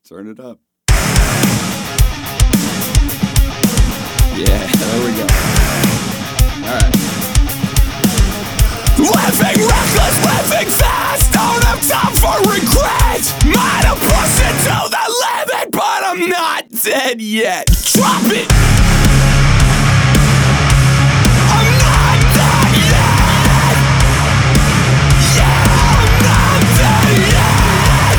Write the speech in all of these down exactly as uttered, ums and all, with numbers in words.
Turn it up. Yeah, there we go. Alright. Living reckless, living fast, don't have time for regret. Might have pushed it to the limit, but I'm not dead yet. Drop it! I'm not dead yet! Yeah, I'm not dead yet!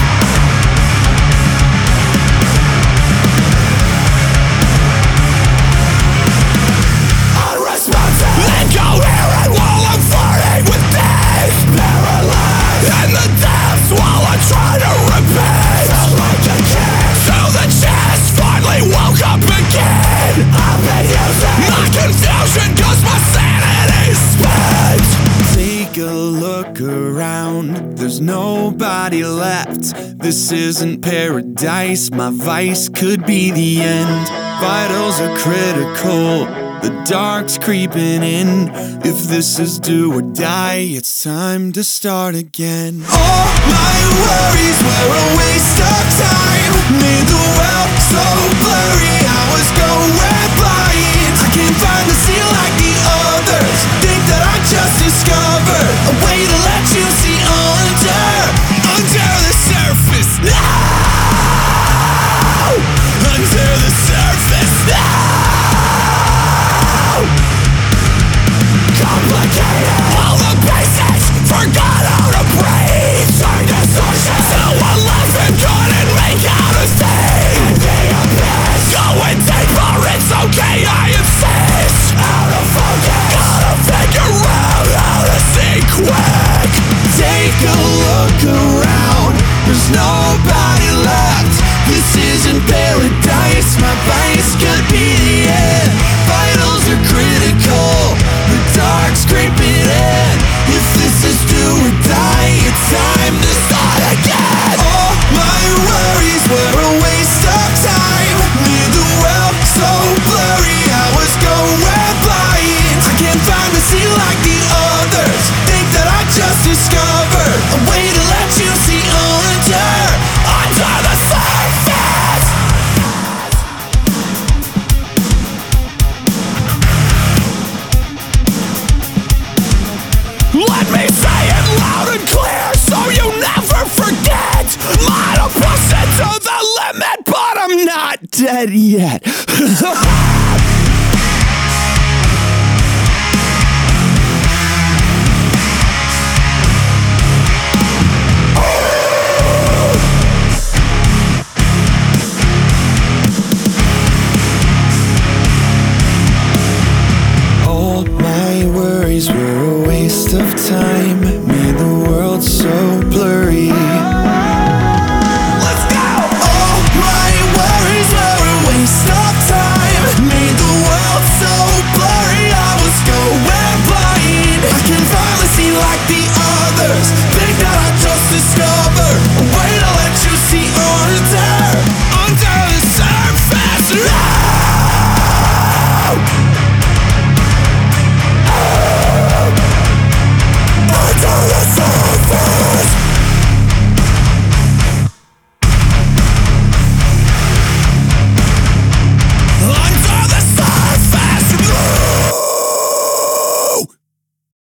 Unresponsive, incoherent while I'm flirting with death. Paralyzed in the depths while I try to repeat. Felt like a kid to the chest, finally woke up again. I've been using my confusion cause my sanity's spent. Take a look around, there's nobody left. This isn't paradise, my vice could be the end. Vitals are critical, the dark's creeping in. If this is do or die, it's time to start again. All my worries were a waste of time. Made the world so blurry, I was going blind. I can't find the sea like the others. Think that I just discovered a way to let you see under, under the surface now. Under the surface now. Complicated, all the basics, forgot how to breathe. Turned to sources, so I left and couldn't make out a thing. In the abyss, going deeper, it's okay, I insist. Out of focus, gotta figure out how to see quick. Take a look around, there's nobody left. This isn't paradise, my vice could be the end. Vitals are critical, the dark's creeping in. If this is do or die, it's time to start again. All my worries were a waste of time. Made the world so blurry, I was going blind. I can't find the sea like the others. Think that I just discovered a way to let you see under, under the surface. Let me say it loud and clear so you never forget. Might have pushed it to the limit, but I'm not dead yet.